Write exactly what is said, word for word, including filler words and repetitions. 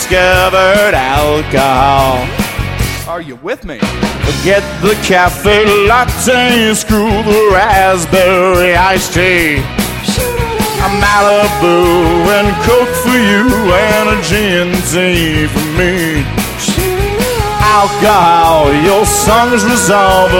discovered alcohol. Are you with me? Get the cafe latte, screw the raspberry iced tea. A Malibu and Coke for you, and a G and T for me. Alcohol, your songs resolve